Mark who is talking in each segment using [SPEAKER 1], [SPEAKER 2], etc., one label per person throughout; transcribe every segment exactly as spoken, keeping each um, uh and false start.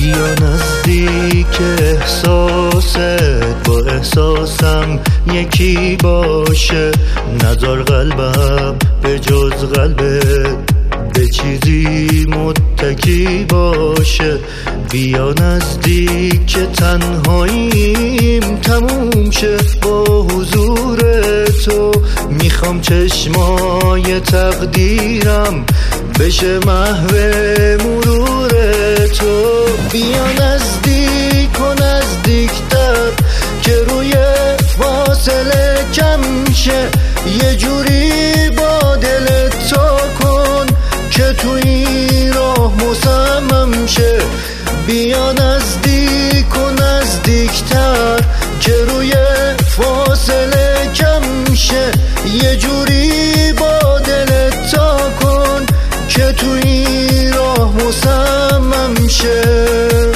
[SPEAKER 1] بیا نزدیک احساست با احساسم یکی باشه، نذار قلبم به جز قلبت به چیزی متکی باشه. بیا نزدیک که تنهاییم تموم شه با حضور تو، میخوام چشمای تقدیرم بشه محو مرور تو. بیا نزدیک و نزدیکتر که روی فاصله کم شه، یه جوری با دل تو کن که تو این راه مصمم شه. بیا نزدیک و نزدیکتر که روی فاصله کم شه، یه جوری با دل تو کن که تو این راه مصمم شه.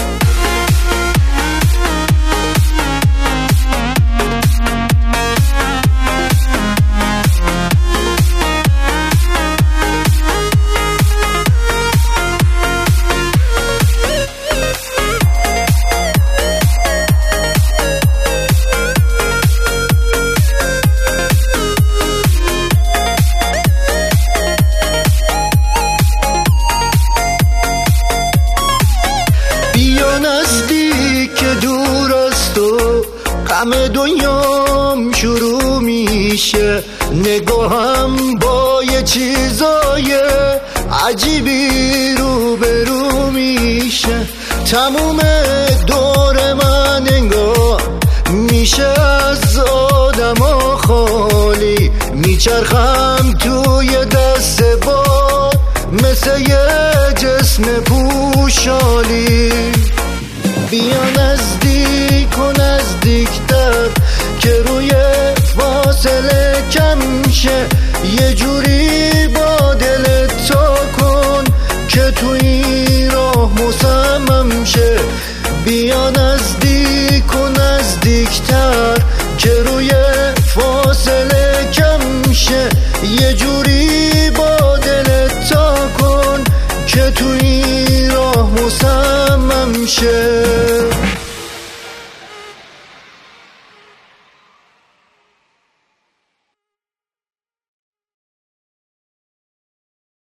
[SPEAKER 1] همه دنیام شروع میشه، نگاهم با یه چیزای عجیبی رو به رو میشه. تموم دور من انگار میشه از آدما خالی، میچرخم توی دست باد مثل یه جسم پوشالی. بیا نزدیک و نزدیکتر که روی فاصله کم شه، یه جوری با دل تو کن که تو این راه مصمم شه. بیا نزدیک و نزدیکتر که روی فاصله کم شه، یه جوری با دل تو کن که تو این راه مصمم شه.